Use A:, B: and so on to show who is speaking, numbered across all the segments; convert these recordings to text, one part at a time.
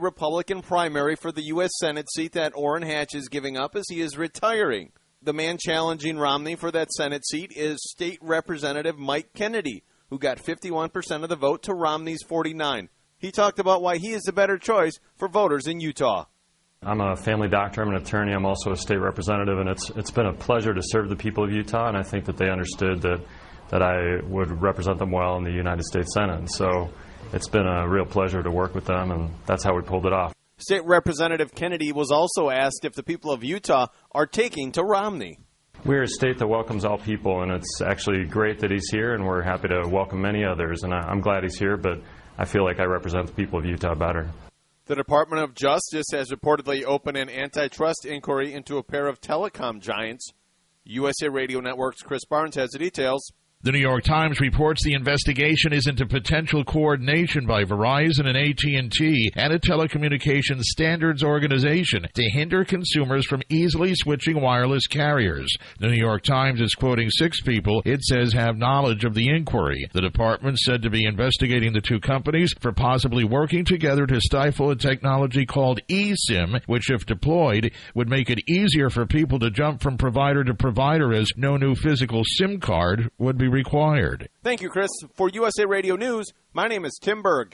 A: Republican primary for the U.S. Senate seat that Orrin Hatch is giving up as he is retiring. The man challenging Romney for that Senate seat is State Representative Mike Kennedy, who got 51% of the vote to Romney's 49%. He talked about why he is the better choice for voters in Utah.
B: I'm a family doctor, I'm an attorney, I'm also a state representative, and it's been a pleasure to serve the people of Utah, and I think that they understood that I would represent them well in the United States Senate. And so it's been a real pleasure to work with them, and that's how we pulled it off.
A: State Representative Kennedy was also asked if the people of Utah are taking to Romney.
B: We're a state that welcomes all people, and it's actually great that he's here, and we're happy to welcome many others. And I'm glad he's here, but I feel like I represent the people of Utah better.
A: The Department of Justice has reportedly opened an antitrust inquiry into a pair of telecom giants. USA Radio Network's Chris Barnes has the details.
C: The New York Times reports the investigation is into potential coordination by Verizon and AT&T and a telecommunications standards organization to hinder consumers from easily switching wireless carriers. The New York Times is quoting 6 people it says have knowledge of the inquiry. The department said to be investigating the two companies for possibly working together to stifle a technology called eSIM, which, if deployed, would make it easier for people to jump from provider to provider as no new physical SIM card would be required.
A: Thank you, Chris. For USA Radio News, my name is Tim Berg.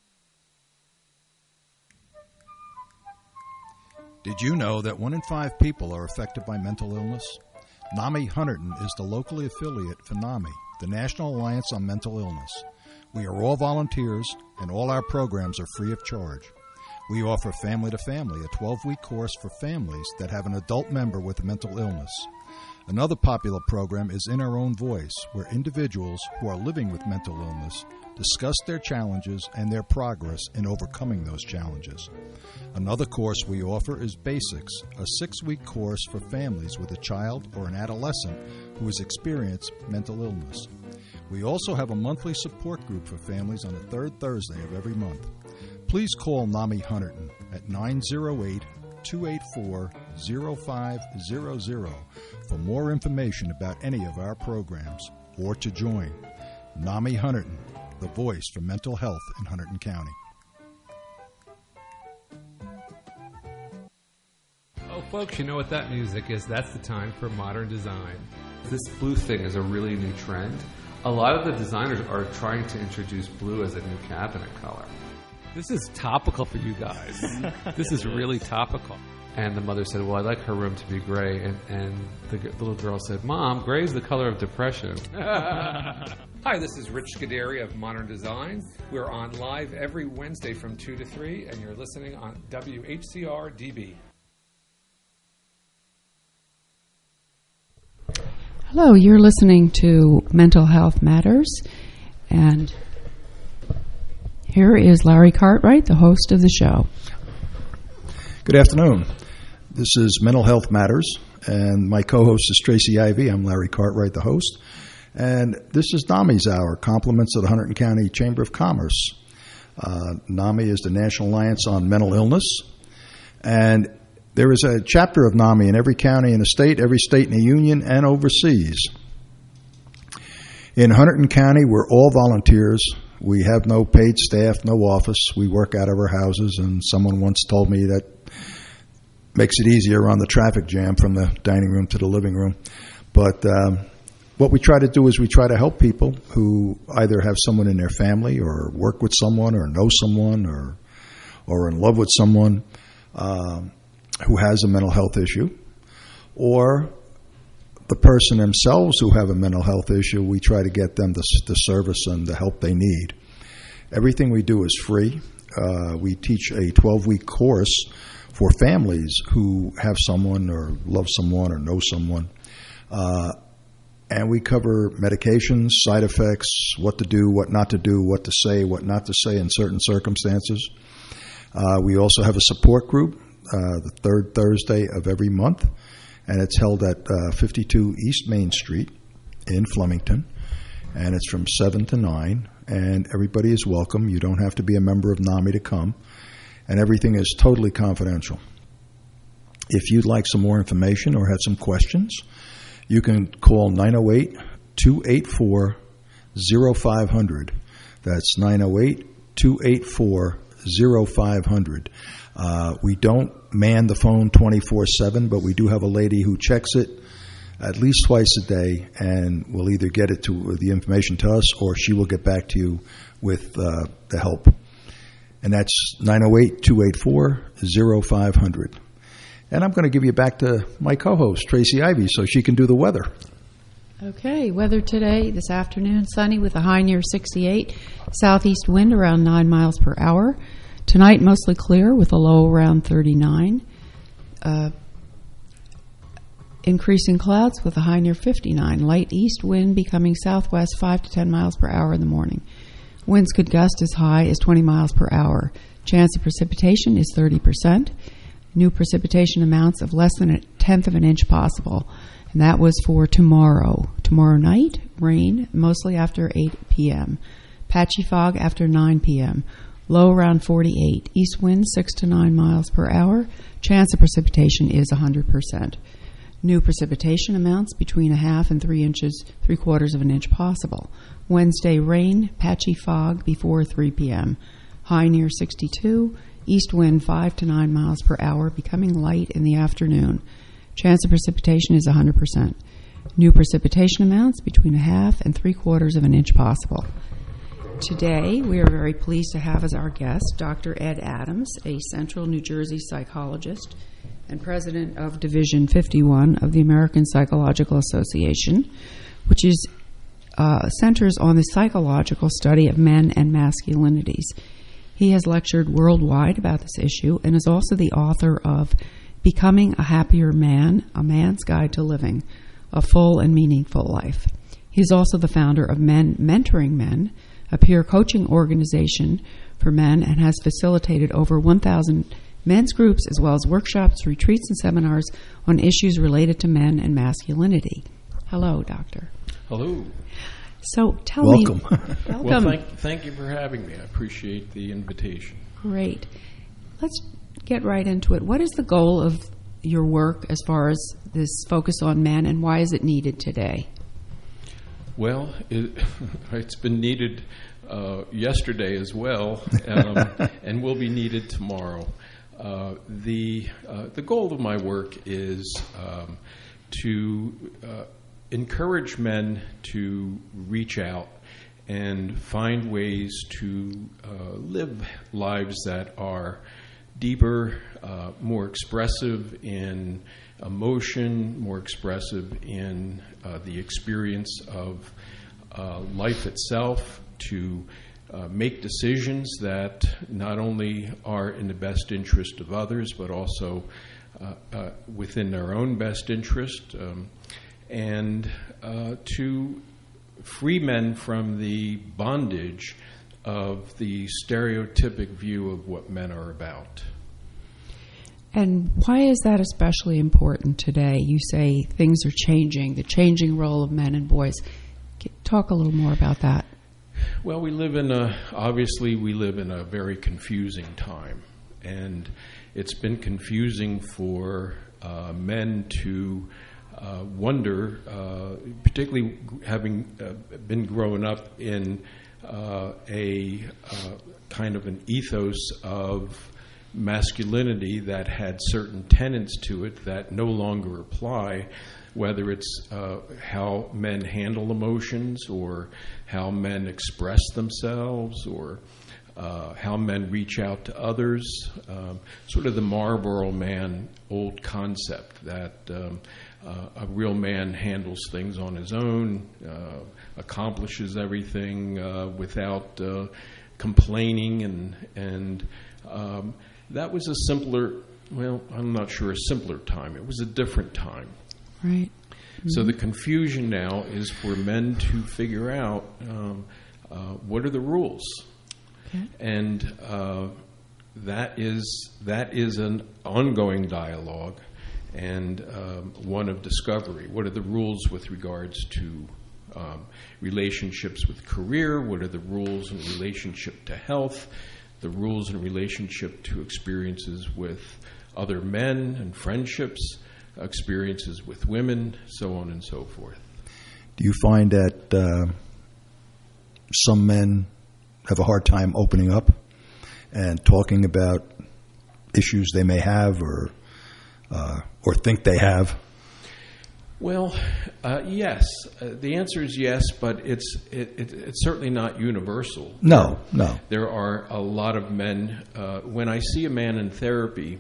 D: Did you know that 1 in 5 people are affected by mental illness? NAMI Hunterdon is the locally affiliate for NAMI, the National Alliance on Mental Illness. We are all volunteers, and all our programs are free of charge. We offer Family to Family, a 12-week course for families that have an adult member with a mental illness. Another popular program is In Our Own Voice, where individuals who are living with mental illness discuss their challenges and their progress in overcoming those challenges. Another course we offer is Basics, a 6-week course for families with a child or an adolescent who has experienced mental illness. We also have a monthly support group for families on the 3rd Thursday of every month. Please call NAMI Hunterdon at 908-284-0500 for more information about any of our programs or to join. NAMI Hunterdon, the voice for mental health in Hunterdon County.
E: Oh, folks, you know what that music is. That's the time for modern design. This blue thing is a really new trend. A lot of the designers are trying to introduce blue as a new cabinet color. This is topical for you guys. This is really topical. And the mother said, well, I'd like her room to be gray. And the little girl said, Mom, gray is the color of depression. Hi, this is Rich Scuderi of Modern Design. We're on live every Wednesday from 2 to 3, and you're listening on WHCR DB.
F: Hello, you're listening to Mental Health Matters, and here is Larry Cartwright, the host of the show.
D: Good afternoon. This is Mental Health Matters, and my co-host is Tracy Ivey. I'm Larry Cartwright, the host. And this is NAMI's Hour, compliments of the Hunterdon County Chamber of Commerce. NAMI is the National Alliance on Mental Illness. And there is a chapter of NAMI in every county in the state, every state in the union, and overseas. In Hunterdon County, we're all volunteers. We have no paid staff, no office. We work out of our houses, and someone once told me that makes it easier on the traffic jam from the dining room to the living room. But what we try to do is we try to help people who either have someone in their family or work with someone or know someone or are in love with someone who has a mental health issue, or the person themselves who have a mental health issue. We try to get them the service and the help they need. Everything we do is free. We teach a 12-week course for families who have someone or love someone or know someone. And we cover medications, side effects, what to do, what not to do, what to say, what not to say in certain circumstances. We also have a support group the 3rd Thursday of every month, and it's held at 52 East Main Street in Flemington, and it's from 7 to 9, and everybody is welcome. You don't have to be a member of NAMI to come, and everything is totally confidential. If you'd like some more information or have some questions, you can call 908-284-0500. That's 908-284-0500. 0500. We don't man the phone 24/7, but we do have a lady who checks it at least twice a day, and will either get it to the information to us, or she will get back to you with the help. And that's 908-284-0500. And I'm going to give you back to my co-host, Tracy Ivy, so she can do the weather.
F: Okay, weather today, this afternoon, sunny with a high near 68, southeast wind around 9 miles per hour. Tonight, mostly clear with a low around 39. Increasing clouds with a high near 59. Light east wind becoming southwest 5 to 10 miles per hour in the morning. Winds could gust as high as 20 miles per hour. Chance of precipitation is 30%. New precipitation amounts of less than 1/10 of an inch possible. And that was for tomorrow. Tomorrow night, rain, mostly after 8 p.m. Patchy fog after 9 p.m. Low around 48. East wind 6 to 9 miles per hour. Chance of precipitation is 100%. New precipitation amounts between 1/2 and 3/4 of an inch possible. Wednesday, rain, patchy fog before 3 p.m. High near 62. East wind 5 to 9 miles per hour, becoming light in the afternoon. Chance of precipitation is 100%. New precipitation amounts between 1/2 and 3/4 of an inch possible. Today, we are very pleased to have as our guest Dr. Ed Adams, a Central New Jersey psychologist and president of Division 51 of the American Psychological Association, which is centers on the psychological study of men and masculinities. He has lectured worldwide about this issue and is also the author of Becoming a Happier Man, A Man's Guide to Living a Full and Meaningful Life. He is also the founder of Men Mentoring Men, a peer coaching organization for men, and has facilitated over 1,000 men's groups as well as workshops, retreats, and seminars on issues related to men and masculinity. Hello, Doctor.
G: Hello.
F: So tell
D: Welcome.
F: me. Welcome.
G: Well, thank you for having me. I appreciate the invitation.
F: Great. Let's get right into it. What is the goal of your work as far as this focus on men, and why is it needed today?
G: Well, it's been needed yesterday as well, and will be needed tomorrow. The goal of my work is to encourage men to reach out and find ways to live lives that are deeper, more expressive in emotion, more expressive in the experience of life itself, to make decisions that not only are in the best interest of others, but also within their own best interest, and to free men from the bondage of the stereotypic view of what men are about.
F: And why is that especially important today? You say things are changing, the changing role of men and boys. Talk a little more about that.
G: Well, we live in a very confusing time, and it's been confusing for men to wonder, particularly having been growing up in a kind of an ethos of masculinity that had certain tenets to it that no longer apply, whether it's how men handle emotions, or how men express themselves, or how men reach out to others. Sort of the Marlboro Man old concept that a real man handles things on his own, accomplishes everything without complaining, and that was a simpler, well, I'm not sure a simpler time. It was a different time.
F: Right. Mm-hmm.
G: So the confusion now is for men to figure out what are the rules. Okay. And that is an ongoing dialogue and one of discovery. What are the rules with regards to relationships with career? What are the rules in relationship to health? The rules in relationship to experiences with other men and friendships, experiences with women, so on and so forth.
D: Do you find that some men have a hard time opening up and talking about issues they may have or think they have?
G: Well, yes. The answer is yes, but it's certainly not universal.
D: No.
G: There are a lot of men. When I see a man in therapy,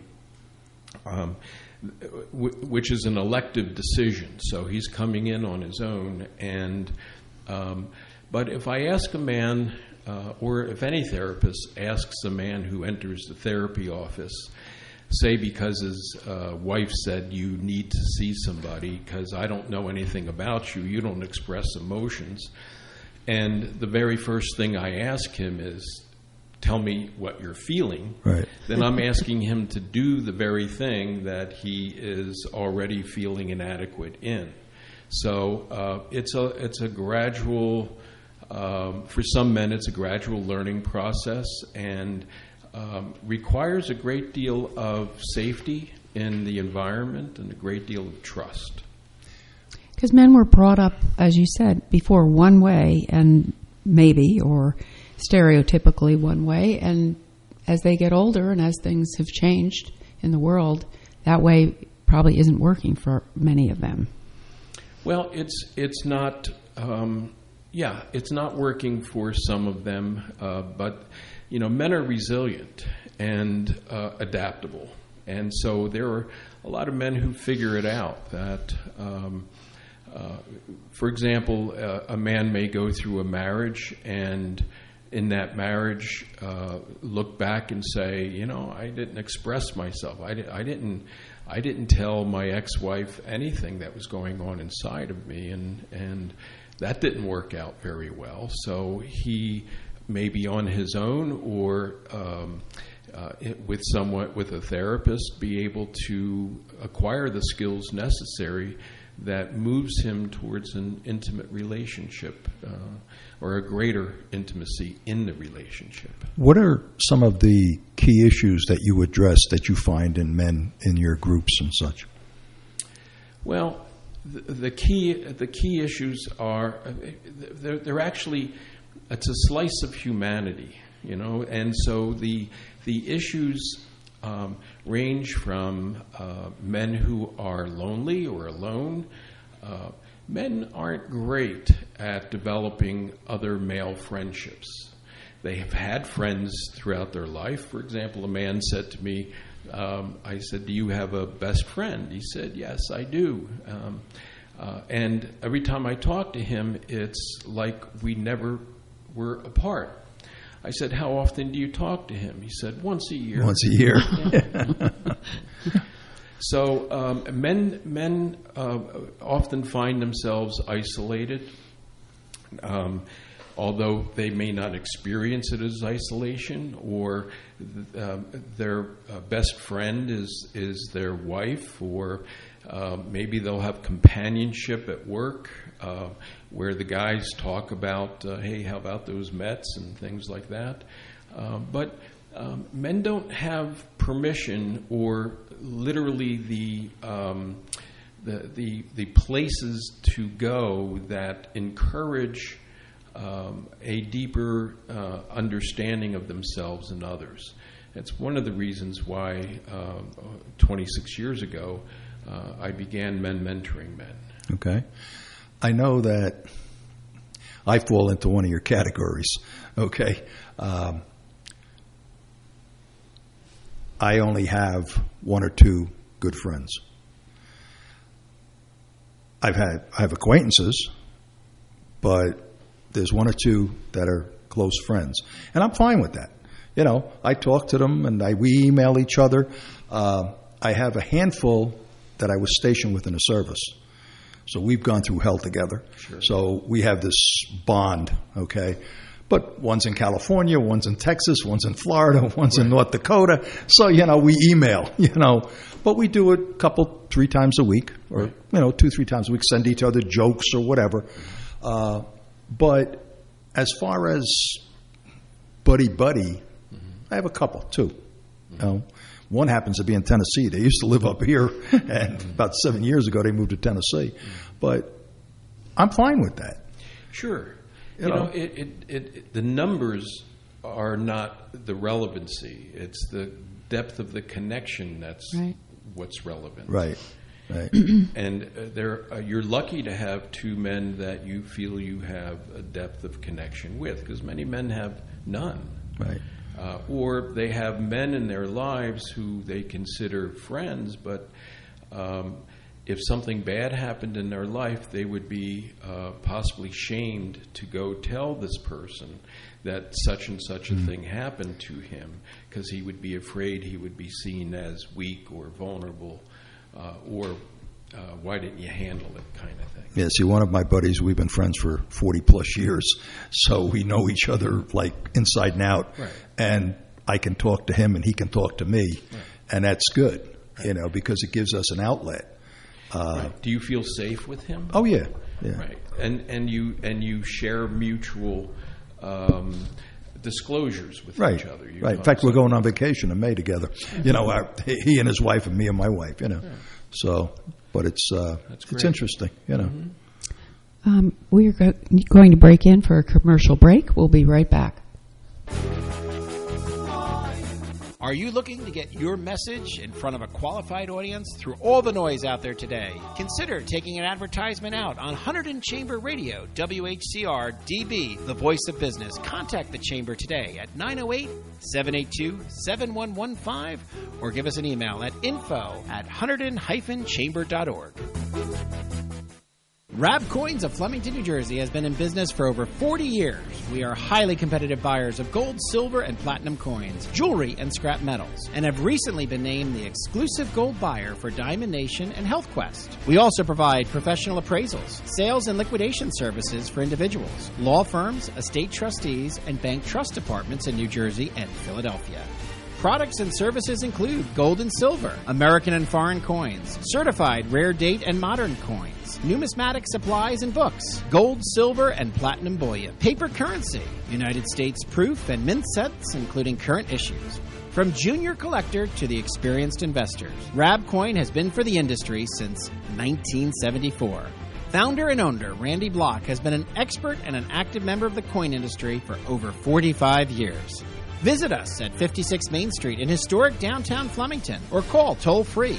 G: which is an elective decision, so he's coming in on his own, and but if I ask a man, or if any therapist asks a man who enters the therapy office, say because his wife said you need to see somebody because I don't know anything about you, you don't express emotions, and the very first thing I ask him is, tell me what you're feeling,
D: right,
G: then I'm asking him to do the very thing that he is already feeling inadequate in. So it's a gradual, for some men it's a gradual learning process, and requires a great deal of safety in the environment and a great deal of trust.
F: Because men were brought up, as you said before, one way, and maybe, or stereotypically one way, and as they get older and as things have changed in the world, that way probably isn't working for many of them.
G: Well, it's not it's not working for some of them, but men are resilient and adaptable, and so there are a lot of men who figure it out. That, for example, a man may go through a marriage and in that marriage look back and say, I didn't express myself. I didn't tell my ex-wife anything that was going on inside of me, and that didn't work out very well. So he may be on his own or with a therapist, be able to acquire the skills necessary that moves him towards an intimate relationship or a greater intimacy in the relationship.
D: What are some of the key issues that you address that you find in men in your groups and such?
G: Well, the key issues are they're actually, it's a slice of humanity, and so the issues range from men who are lonely or alone. Men aren't great at developing other male friendships. They have had friends throughout their life. For example, a man said to me, I said, "Do you have a best friend?" He said, "Yes, I do." And every time I talk to him, it's like we never were apart. I said, "How often do you talk to him?" He said, "Once a year."
D: Once a year.
G: So men often find themselves isolated, although they may not experience it as isolation, or their best friend is their wife, or maybe they'll have companionship at work, where the guys talk about, hey, how about those Mets and things like that. But men don't have permission or literally the places to go that encourage a deeper understanding of themselves and others. It's one of the reasons why 26 years ago I began Men Mentoring Men.
D: Okay. I know that I fall into one of your categories. Okay. I only have one or two good friends. I have acquaintances, but there's one or two that are close friends, and I'm fine with that. I talk to them and we email each other. I have a handful that I was stationed with in the service, so we've gone through hell together.
G: Sure. So
D: we have this bond, okay? But one's in California, one's in Texas, one's in Florida, one's in North Dakota. So, we email, But we do it 3 times a week, or, 2-3 times a week, send each other jokes or whatever. But as far as buddy, I have a couple, 2. One happens to be in Tennessee. They used to live up here, and about 7 years ago they moved to Tennessee. But I'm fine with that.
G: Sure. The numbers are not the relevancy. It's the depth of the connection that's what's relevant.
D: Right.
G: And you're lucky to have two men that you feel you have a depth of connection with, because many men have none.
D: Right.
G: Or they have men in their lives who they consider friends, but if something bad happened in their life, they would be possibly shamed to go tell this person that such and such a thing happened to him, because he would be afraid he would be seen as weak or vulnerable, or why didn't you handle it kind of thing.
D: Yeah, see, one of my buddies, we've been friends for 40-plus years, so we know each other like inside and out.
G: Right.
D: And I can talk to him and he can talk to me, and that's good, because it gives us an outlet.
G: Do you feel safe with him?
D: Oh, yeah.
G: Right. And you share mutual disclosures with each other.
D: Right. In fact, we're going on vacation in May together. He and his wife and me and my wife. So, but it's interesting.
F: We're going to break in for a commercial break. We'll be right back.
H: Are you looking to get your message in front of a qualified audience through all the noise out there today? Consider taking an advertisement out on Hunterdon Chamber Radio, WHCR DB, the voice of business. Contact the Chamber today at 908-782-7115 or give us an email at info@hunterdon-chamber.org. Rab Coins of Flemington, New Jersey has been in business for over 40 years. We are highly competitive buyers of gold, silver, and platinum coins, jewelry, and scrap metals, and have recently been named the exclusive gold buyer for Diamond Nation and Health Quest. We also provide professional appraisals, sales and liquidation services for individuals, law firms, estate trustees, and bank trust departments in New Jersey and Philadelphia. Products and services include gold and silver, American and foreign coins, certified rare date and modern coins, numismatic supplies and books, gold, silver, and platinum bullion, paper currency, United States proof and mint sets, including current issues. From junior collector to the experienced investors, Rab Coin has been for the industry since 1974. Founder and owner Randy Block has been an expert and an active member of the coin industry for over 45 years. Visit us at 56 Main Street in historic downtown Flemington or call toll-free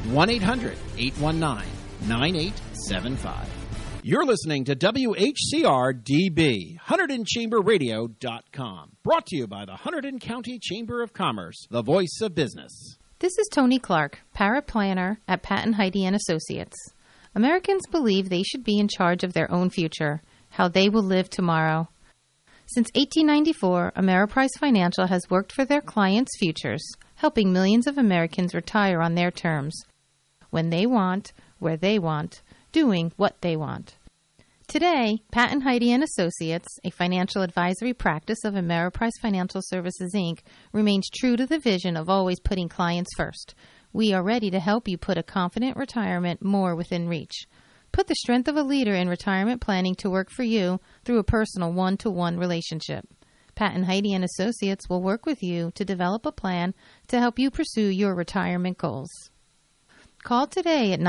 H: 1-800-819-9875. You're listening to WHCR-DB, HunterdonChamberRadio.com. Brought to you by the Hunterdon County Chamber of Commerce, the voice of business.
I: This is Tony Clark, paraplanner at Patton Heide & Associates. Americans believe they should be in charge of their own future, how they will live tomorrow. Since 1894, Ameriprise Financial has worked for their clients' futures, helping millions of Americans retire on their terms, when they want, where they want, doing what they want. Today, Patton Heide & Associates, a financial advisory practice of Ameriprise Financial Services, Inc., remains true to the vision of always putting clients first. We are ready to help you put a confident retirement more within reach. Put the strength of a leader in retirement planning to work for you through a personal one-to-one relationship. Patton Heide & Associates will work with you to develop a plan to help you pursue your retirement goals. Call today at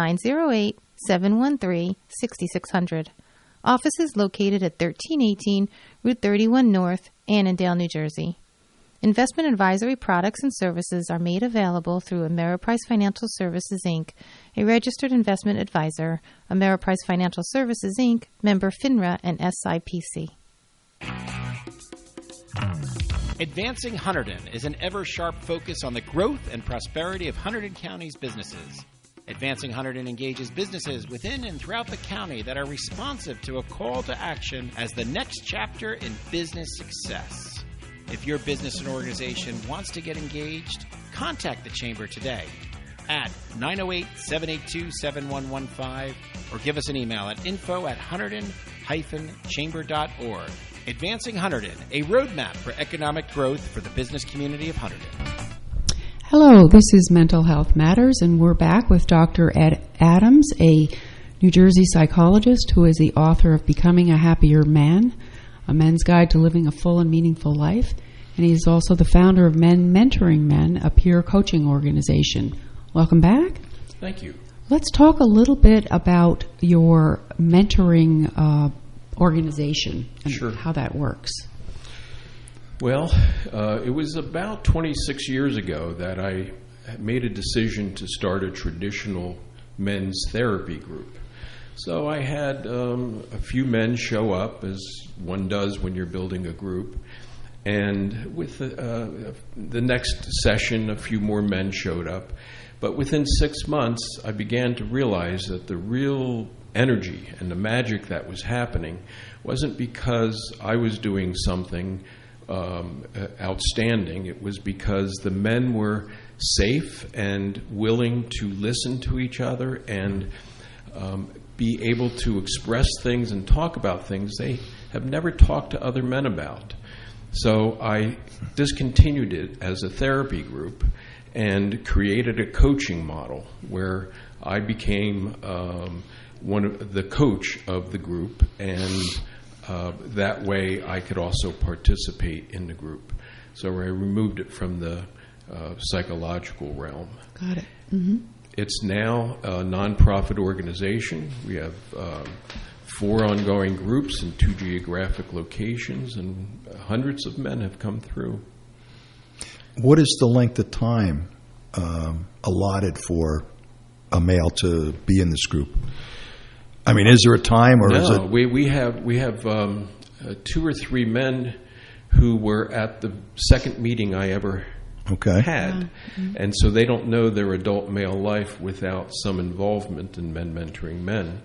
I: 908-713-6600. Office is located at 1318 Route 31 North, Annandale, New Jersey. Investment advisory products and services are made available through Ameriprise Financial Services, Inc., a registered investment advisor, Ameriprise Financial Services, Inc., member FINRA and SIPC.
H: Advancing Hunterdon is an ever-sharp focus on the growth and prosperity of Hunterdon County's businesses. Advancing Hunterdon engages businesses within and throughout the county that are responsive to a call to action as the next chapter in business success. If your business and organization wants to get engaged, contact the Chamber today at 908-782-7115 or give us an email at info@hunterdon-chamber.org. Advancing Hunterdon, a roadmap for economic growth for the business community of Hunterdon.
F: Hello, this is Mental Health Matters, and we're back with Dr. Ed Adams, a New Jersey psychologist who is the author of Becoming a Happier Man, A Men's Guide to Living a Full and Meaningful Life, and he's also the founder of Men Mentoring Men, a peer coaching organization. Welcome back.
G: Thank you.
F: Let's talk a little bit about your mentoring organization and
G: Sure.
F: how that works.
G: Well, it was about 26 years ago that I made a decision to start a traditional men's therapy group. So I had a few men show up, as one does when you're building a group. And with the next session, a few more men showed up. But within 6 months, I began to realize that the real energy and the magic that was happening wasn't because I was doing something outstanding. It was because the men were safe and willing to listen to each other and be able to express things and talk about things they have never talked to other men about. So I discontinued it as a therapy group and created a coaching model where I became the coach of the group, and that way I could also participate in the group. So I removed it from the psychological realm.
F: Got it. Mm-hmm.
G: It's now a nonprofit organization. We have 4 ongoing groups in 2 geographic locations, and hundreds of men have come through.
D: What is the length of time allotted for a male to be in this group? I mean, is there a time, or is it?
G: We have 2 or 3 men who were at the second meeting I ever had,
F: Mm-hmm.
G: and so they don't know their adult male life without some involvement in Men Mentoring Men.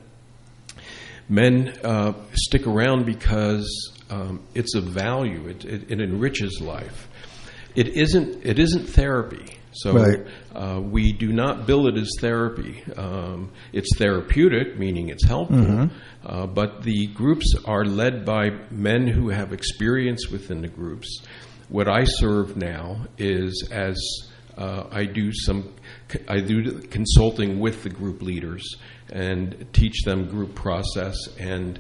G: Men stick around because it's of value. It enriches life. It isn't therapy. So
D: right.
G: We do not bill it as therapy. It's therapeutic, meaning it's helpful.
D: Mm-hmm.
G: But the groups are led by men who have experience within the groups. What I serve now is as I do consulting with the group leaders and teach them group process and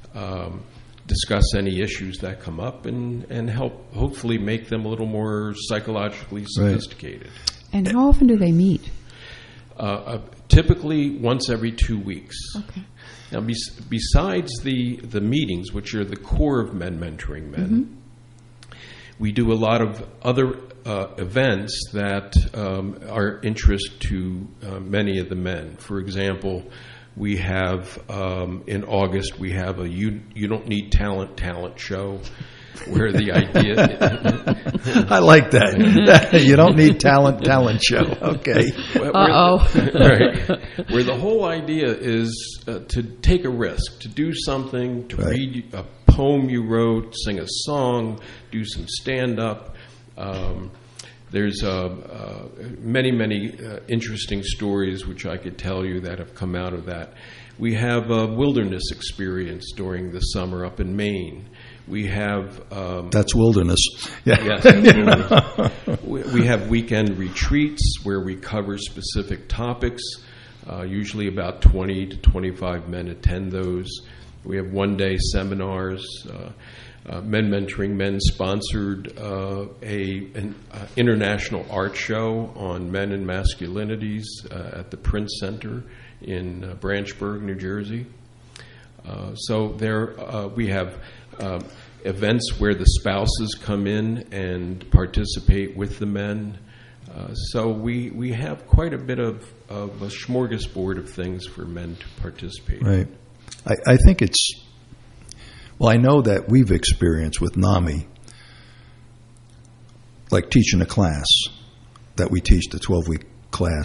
G: discuss any issues that come up and help hopefully make them a little more psychologically sophisticated.
F: Right. And how often do they meet?
G: Typically once every 2 weeks.
F: Okay.
G: Now, besides the meetings, which are the core of Men Mentoring Men,
F: mm-hmm.
G: we do a lot of other events that are interest to many of the men. For example, we have in August we have a you don't need talent show, where the idea
D: I like that. You don't need talent show. Okay.
G: Right. Where the whole idea is to take a risk, to do something, to read a poem you wrote, sing a song, do some stand-up. There's many interesting stories which I could tell you that have come out of that. We have a wilderness experience during the summer up in Maine. We have...
D: that's wilderness. Yeah.
G: Yes, that's wilderness. We have weekend retreats where we cover specific topics. Usually about 20 to 25 men attend those. We have one-day seminars. Men Mentoring Men sponsored an international art show on men and masculinities at the Prince Center in Branchburg, New Jersey. So there we have events where the spouses come in and participate with the men. So we have quite a bit of a smorgasbord of things for men to participate in.
D: Right. I think it's... Well, I know that we've experienced with NAMI, like teaching a class that we teach, the 12-week class.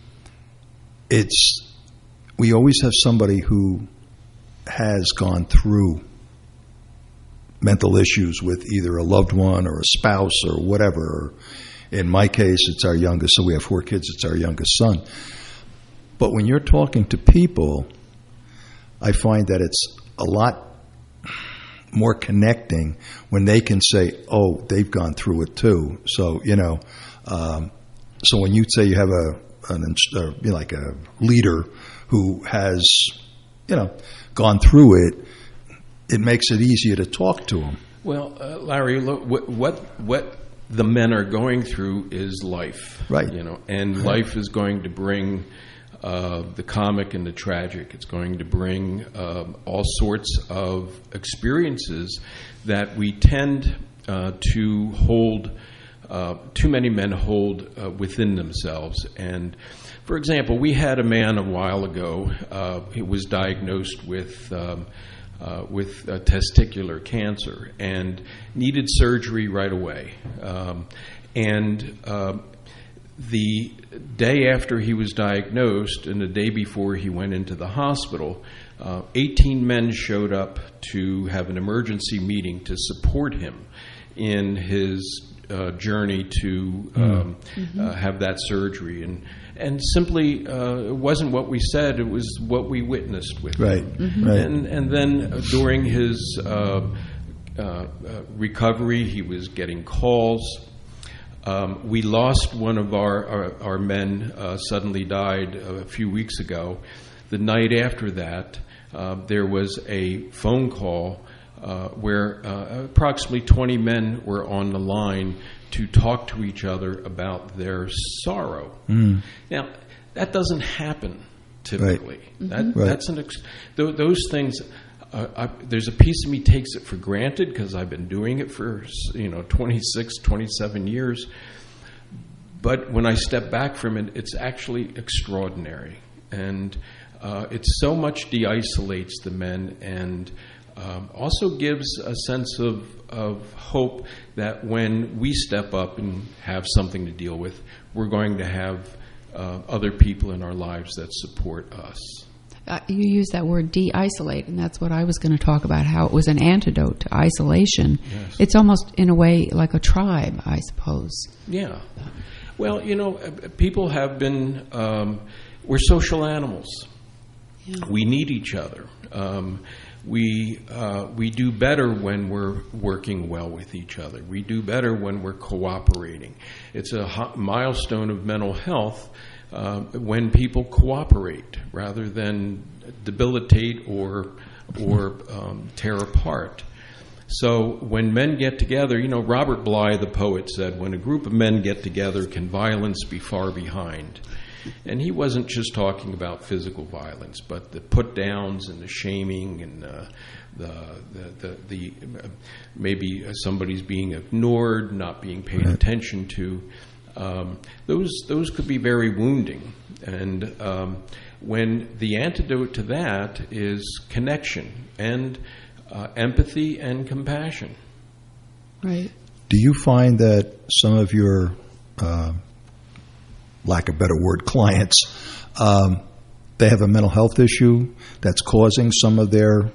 D: We always have somebody who has gone through mental issues with either a loved one or a spouse or whatever. In my case, it's our youngest, so we have 4 kids, it's our youngest son. But when you're talking to people, I find that it's a lot more connecting when they can say, oh, they've gone through it too. So, so when you say you have like a leader who has, gone through it, it makes it easier to talk to them.
G: Well, Larry, look, what the men are going through is life.
D: Right.
G: And life is going to bring the comic and the tragic. It's going to bring all sorts of experiences that we tend to hold. Too many men hold within themselves. And, for example, we had a man a while ago who was diagnosed with testicular cancer and needed surgery right away. The day after he was diagnosed and the day before he went into the hospital, 18 men showed up to have an emergency meeting to support him in his journey to have that surgery. And simply, it wasn't what we said, it was what we witnessed with him.
D: Right.
G: And then during his recovery, he was getting calls. We lost one of our men, suddenly died a few weeks ago. The night after that, there was a phone call where approximately 20 men were on the line to talk to each other about their sorrow. Now, that doesn't happen typically. That's those things. There's a piece of me takes it for granted because I've been doing it for 26, 27 years. But when I step back from it, it's actually extraordinary, and it so much de-isolates the men and also gives a sense of hope that when we step up and have something to deal with, we're going to have other people in our lives that support us.
F: You use that word de-isolate, and that's what I was going to talk about, how it was an antidote to isolation.
G: Yes.
F: It's almost, in a way, like a tribe, I suppose.
G: Yeah. Well, people have been, we're social animals. Yeah. We need each other. We do better when we're working well with each other. We do better when we're cooperating. It's a milestone of mental health when people cooperate rather than debilitate or tear apart. So when men get together, Robert Bly, the poet, said, "When a group of men get together, can violence be far behind?" And he wasn't just talking about physical violence, but the put-downs and the shaming and the maybe somebody's being ignored, not being paid attention to. Those could be very wounding. And when the antidote to that is connection and empathy and compassion.
F: Right.
D: Do you find that some of your lack of a better word, clients, they have a mental health issue that's causing some of their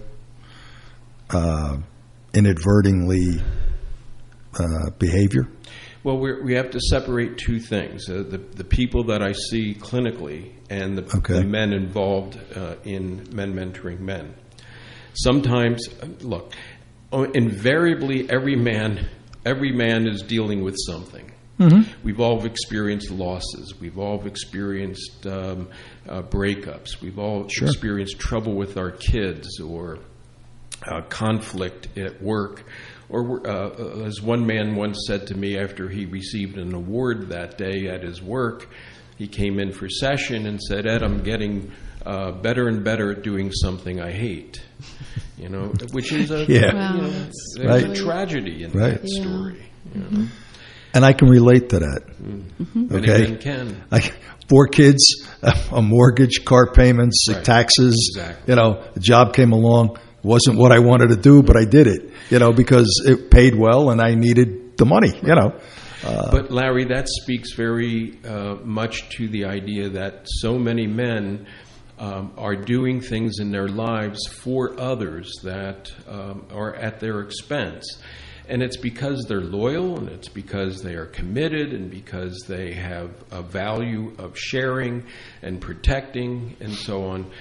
D: inadvertently behavior?
G: Well, we have to separate two things: the people that I see clinically and the men involved in men mentoring men. Sometimes, look, invariably every man is dealing with something. Mm-hmm. We've all experienced losses. We've all experienced breakups. We've all experienced trouble with our kids or conflict at work. Or as one man once said to me after he received an award that day at his work, he came in for session and said, "Ed, I'm getting better and better at doing something I hate." Which is a tragedy in that story.
D: Mm-hmm. And I can relate to that.
G: Mm-hmm. Okay, many men can. 4 kids, a mortgage, car payments, taxes. Exactly. A job came along. Wasn't what I wanted to do, but I did it. Because it paid well and I needed the money. But Larry, that speaks very much to the idea that so many men are doing things in their lives for others that are at their expense. And it's because they're loyal, and it's because they are committed, and because they have a value of sharing and protecting and so on.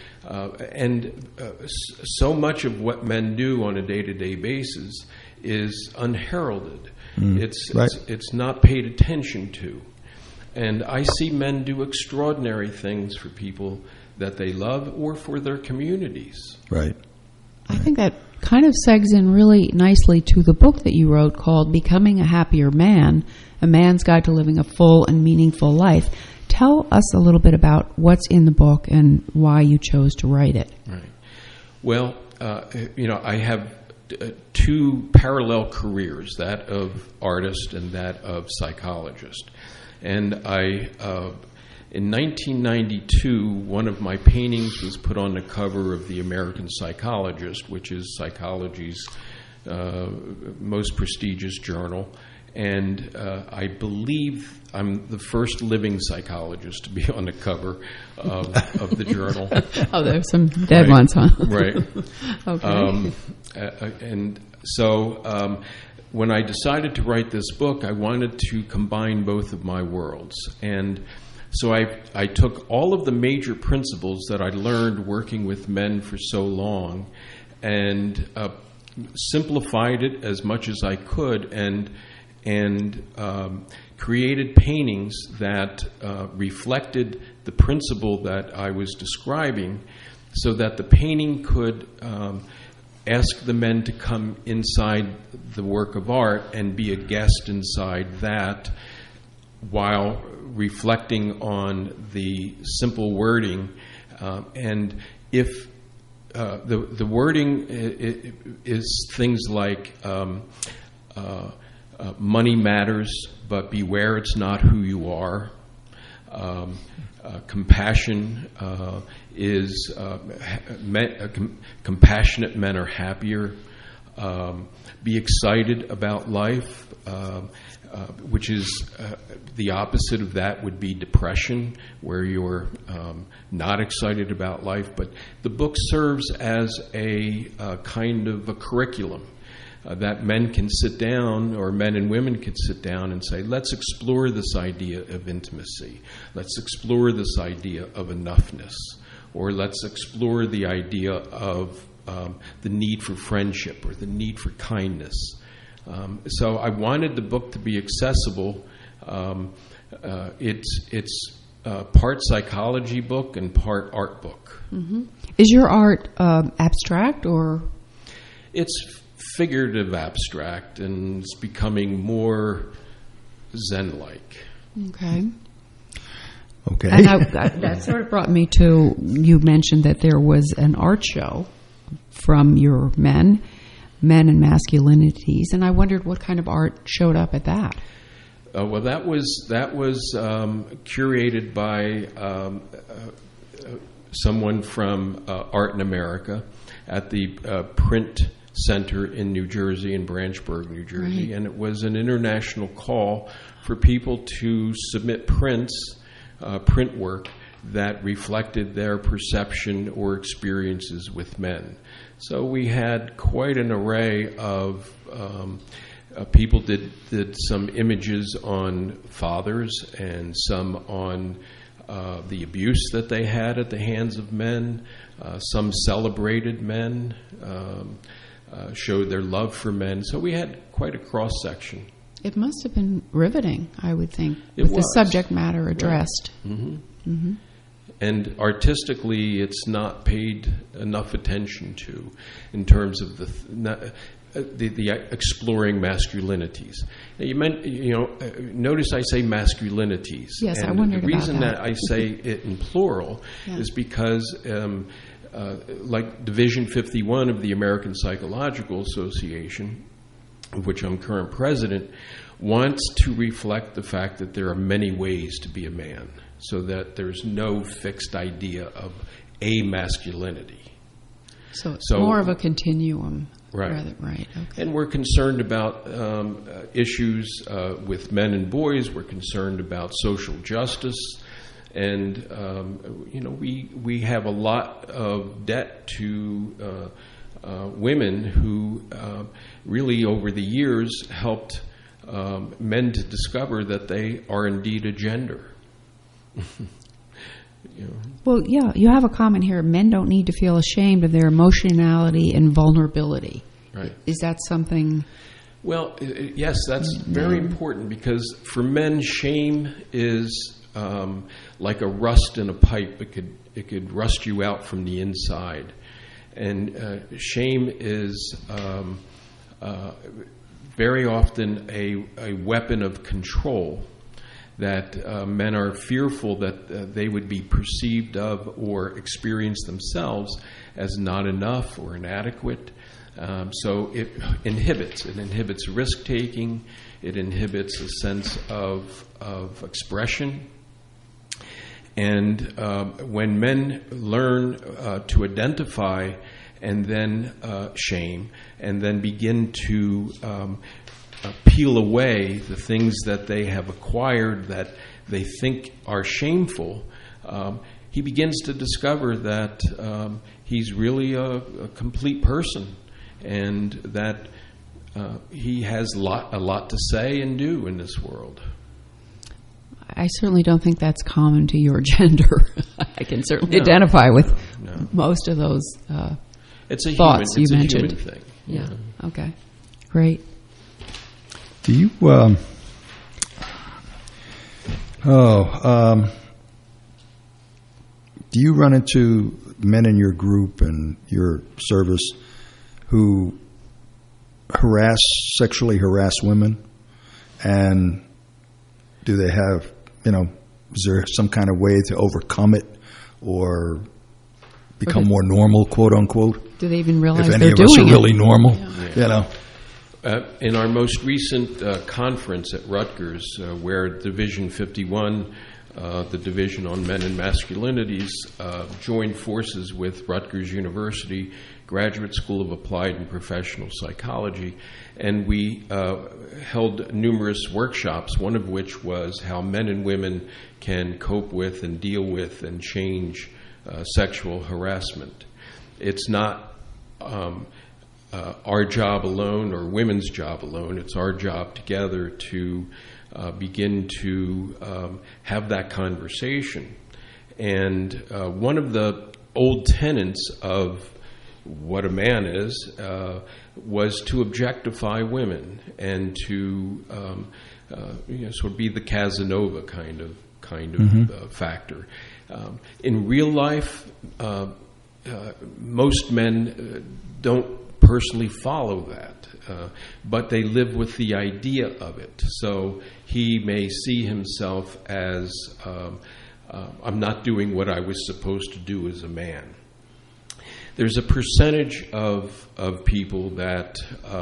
G: So much of what men do on a day-to-day basis is unheralded. It's not paid attention to. And I see men do extraordinary things for people that they love or for their communities.
D: Right.
F: I think that kind of segs in really nicely to the book that you wrote called Becoming a Happier Man, A Man's Guide to Living a Full and Meaningful Life. Tell us a little bit about what's in the book and why you chose to write it.
G: Right. Well, I have two parallel careers, that of artist and that of psychologist. And in 1992, one of my paintings was put on the cover of the American Psychologist, which is psychology's most prestigious journal. And I believe I'm the first living psychologist to be on the cover of the journal.
F: Oh, there's some dead ones, huh?
G: Right.
F: Okay.
G: And so when I decided to write this book, I wanted to combine both of my worlds. And so I took all of the major principles that I learned working with men for so long and simplified it as much as I could and created paintings that reflected the principle that I was describing, so that the painting could ask the men to come inside the work of art and be a guest inside that, while reflecting on the simple wording. And if the wording is things like money matters, but beware it's not who you are. Compassion is compassionate men are happier. Be excited about life, which is the opposite of that would be depression, where you're not excited about life. But the book serves as a kind of a curriculum that men can sit down, or men and women can sit down and say, let's explore this idea of intimacy. Let's explore this idea of enoughness. Or let's explore the idea of the need for friendship or the need for kindness. So I wanted the book to be accessible. It's part psychology book and part art book.
F: Mm-hmm. Is your art abstract or?
G: It's figurative abstract, and it's becoming more Zen-like.
F: Okay.
D: Okay.
F: And that sort of brought me to, you mentioned that there was an art show from your men and masculinities, and I wondered what kind of art showed up at that.
G: Well, that was curated by someone from Art in America at the Print Center in New Jersey, in Branchburg, New Jersey. Right. And it was an international call for people to submit print work that reflected their perception or experiences with men. So we had quite an array of people did some images on fathers and some on the abuse that they had at the hands of men. Some celebrated men, showed their love for men. So we had quite a cross-section.
F: It must have been riveting, I would think,
G: with
F: the subject matter addressed.
G: Right. Mm-hmm.
F: Mm-hmm.
G: And artistically, it's not paid enough attention to in terms of the exploring masculinities. Now notice I say masculinities.
F: Yes,
G: and
F: I wondered
G: the reason
F: about
G: that I say it in plural is because, like Division 51 of the American Psychological Association, of which I'm current president, wants to reflect the fact that there are many ways to be a man, so that there's no fixed idea of a masculinity.
F: So it's more of a continuum.
G: Right.
F: Right. Okay.
G: And we're concerned about issues with men and boys. We're concerned about social justice. And, we have a lot of debt to women who really over the years helped men to discover that they are indeed a gender.
F: Well, yeah, you have a comment here. Men don't need to feel ashamed of their emotionality and vulnerability.
G: Right.
F: Is that something?
G: Well, yes, that's very important, because for men, shame is like a rust in a pipe. It could rust you out from the inside, and shame is very often a weapon of control. That men are fearful that they would be perceived of or experience themselves as not enough or inadequate. So it inhibits risk-taking, it inhibits a sense of expression. And when men learn to identify and then shame, and then begin to peel away the things that they have acquired that they think are shameful, he begins to discover that he's really a complete person, and that he has a lot to say and do in this world.
F: I certainly don't think that's common to your gender. I can certainly identify with most of those thoughts you mentioned.
G: It's a human thing.
F: Yeah. Okay. Great.
D: Do you? Do you run into men in your group and your service who sexually harass women? And do they have, is there some kind of way to overcome it or become more normal, quote unquote?
F: Do they even realize
D: if
F: they're
D: any of
F: doing
D: us are
F: it?
D: really normal?
F: Yeah.
G: In our most recent conference at Rutgers, where Division 51, the Division on Men and Masculinities, joined forces with Rutgers University Graduate School of Applied and Professional Psychology, and we held numerous workshops, one of which was how men and women can cope with and deal with and change sexual harassment. It's not our job alone or women's job alone. It's our job together to begin to have that conversation. And one of the old tenets of what a man is was to objectify women and to sort of be the Casanova kind of factor. In real life, most men don't personally follow that, but they live with the idea of it. So he may see himself as, I'm not doing what I was supposed to do as a man. There's a percentage of people that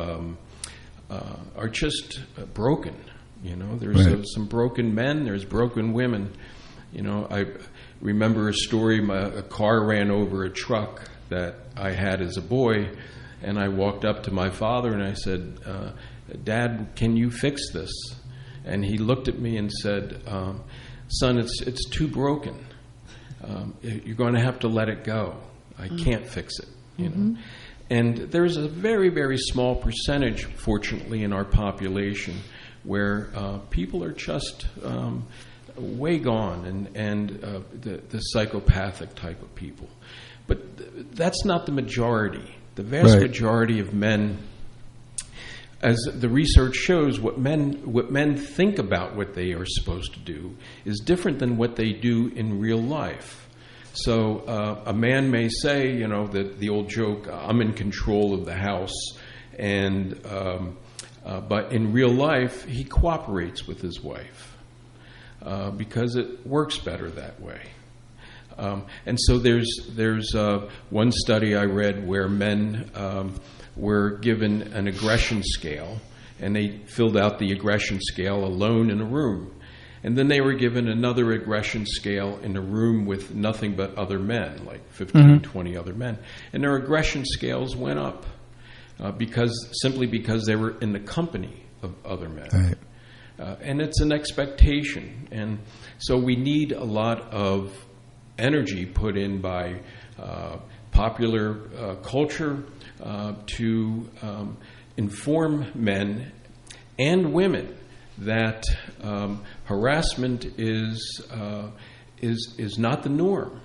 G: are just broken. There's some broken men, there's broken women. I remember a story, a car ran over a truck that I had as a boy, and I walked up to my father and I said, Dad, can you fix this? And he looked at me and said, son, it's too broken. You're going to have to let it go. I can't fix it, know. And there's a very, very small percentage, fortunately, in our population where people are just way gone and the psychopathic type of people. But that's not the majority. The vast majority of men, as the research shows, what men think about what they are supposed to do is different than what they do in real life. So a man may say, that the old joke, I'm in control of the house, and but in real life, he cooperates with his wife because it works better that way. And so there's one study I read where men were given an aggression scale, and they filled out the aggression scale alone in a room. And then they were given another aggression scale in a room with nothing but other men, like 15, 20 other men. And their aggression scales went up simply because they were in the company of other men. And it's an expectation. And so we need a lot of energy put in by popular culture to inform men and women that harassment is not the norm.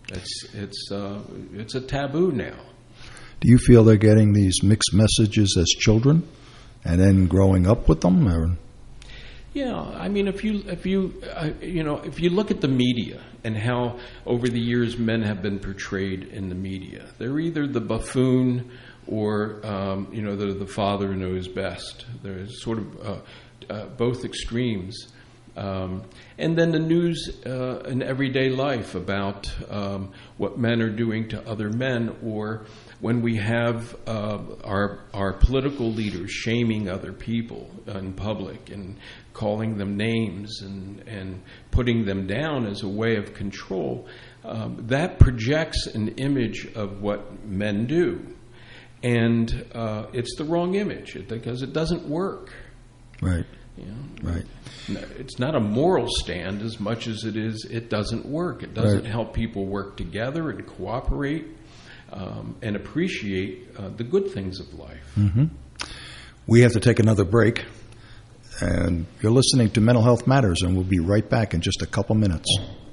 G: It's a taboo now.
D: Do you feel they're getting these mixed messages as children, and then growing up with them? Or?
G: Yeah, I mean, if you look at the media and how over the years men have been portrayed in the media, they're either the buffoon or they're the father who knows best. There's sort of both extremes. And then the news in everyday life about what men are doing to other men, or when we have our political leaders shaming other people in public and calling them names and putting them down as a way of control, that projects an image of what men do. And it's the wrong image because it doesn't work.
D: Right.
G: You know?
D: Right.
G: It's not a moral stand as much as it doesn't work. It doesn't help people work together and cooperate and appreciate the good things of life.
D: Mm-hmm. We have to take another break. And you're listening to Mental Health Matters, and we'll be right back in just a couple minutes.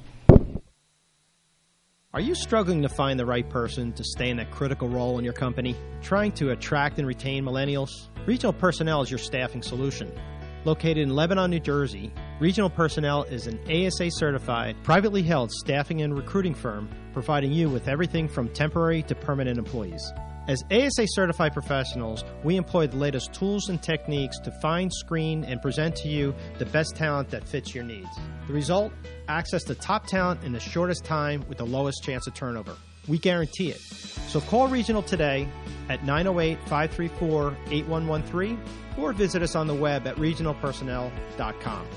J: Are you struggling to find the right person to stay in that critical role in your company? Trying to attract and retain millennials? Regional Personnel is your staffing solution. Located in Lebanon, New Jersey, Regional Personnel is an ASA-certified, privately held staffing and recruiting firm providing you with everything from temporary to permanent employees. As ASA-certified professionals, we employ the latest tools and techniques to find, screen, and present to you the best talent that fits your needs. The result? Access to top talent in the shortest time with the lowest chance of turnover. We guarantee it. So call Regional today at 908-534-8113 or visit us on the web at regionalpersonnel.com.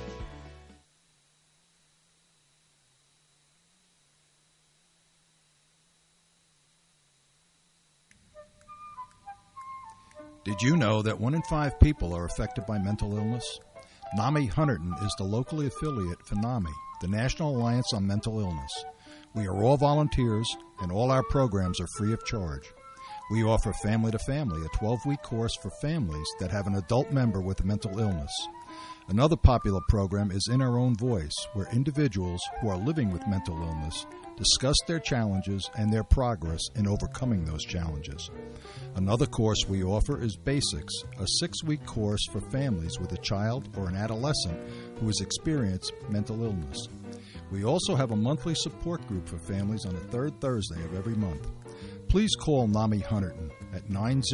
D: Did you know that 1 in 5 people are affected by mental illness? NAMI Hunterdon is the locally affiliate for NAMI, the National Alliance on Mental Illness. We are all volunteers, and all our programs are free of charge. We offer Family to Family, a 12-week course for families that have an adult member with a mental illness. Another popular program is In Our Own Voice, where individuals who are living with mental illness discuss their challenges and their progress in overcoming those challenges. Another course we offer is Basics, a 6-week course for families with a child or an adolescent who has experienced mental illness. We also have a monthly support group for families on the third Thursday of every month. Please call NAMI Hunterdon at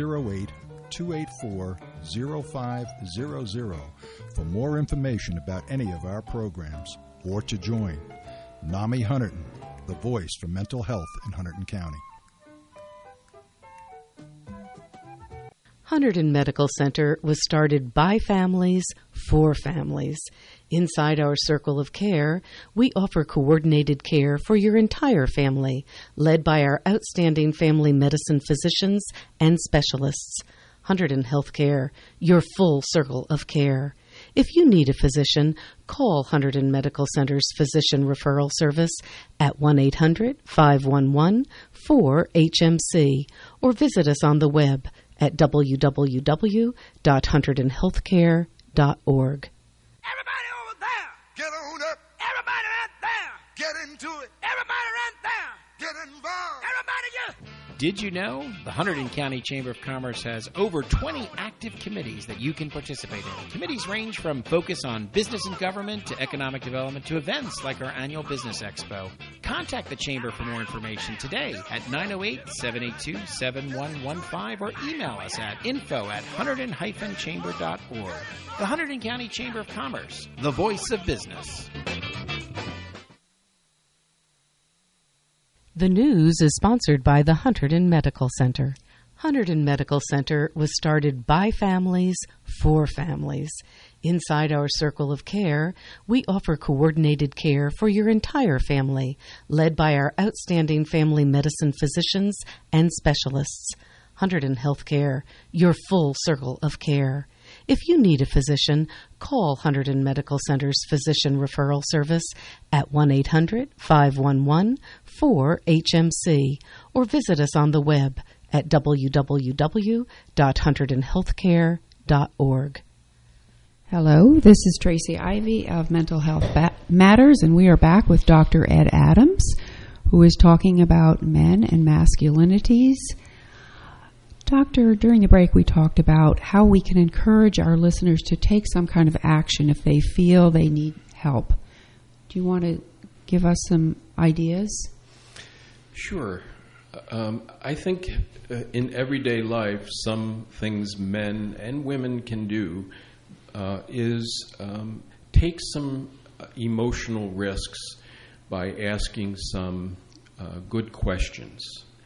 D: 908-284-0500 for more information about any of our programs or to join. NAMI Hunterdon, the voice for mental health in Hunterdon County.
K: Hunterdon Medical Center was started by families for families. Inside our circle of care, we offer coordinated care for your entire family, led by our outstanding family medicine physicians and specialists. Hunterdon Healthcare, your full circle of care. If you need a physician, call Hunterdon Medical Center's Physician Referral Service at 1-800-511-4HMC or visit us on the web at www.hunterdonhealthcare.org.
L: Everybody over there, get on up. Everybody right there, get into it. Everybody right there, get involved. Everybody just...
H: Did you know the Hunterdon County Chamber of Commerce has over 20 active committees that you can participate in? Committees range from focus on business and government to economic development to events like our annual Business Expo. Contact the Chamber for more information today at 908-782-7115 or email us at info@hunterdon-chamber.org. The Hunterdon County Chamber of Commerce, the voice of business.
K: The news is sponsored by the Hunterdon Medical Center. Hunterdon Medical Center was started by families for families. Inside our circle of care, we offer coordinated care for your entire family, led by our outstanding family medicine physicians and specialists. Hunterdon Healthcare, your full circle of care. If you need a physician, call Hunterdon Medical Center's Physician Referral Service at 1-800-511-4HMC or visit us on the web at www.hunterdonhealthcare.org.
F: Hello, this is Tracy Ivy of Mental Health Matters, and we are back with Dr. Ed Adams, who is talking about men and masculinities. Doctor, during the break we talked about how we can encourage our listeners to take some kind of action if they feel they need help. Do you want to give us some ideas?
G: Sure. I think in everyday life, some things men and women can do is take some emotional risks by asking some good questions.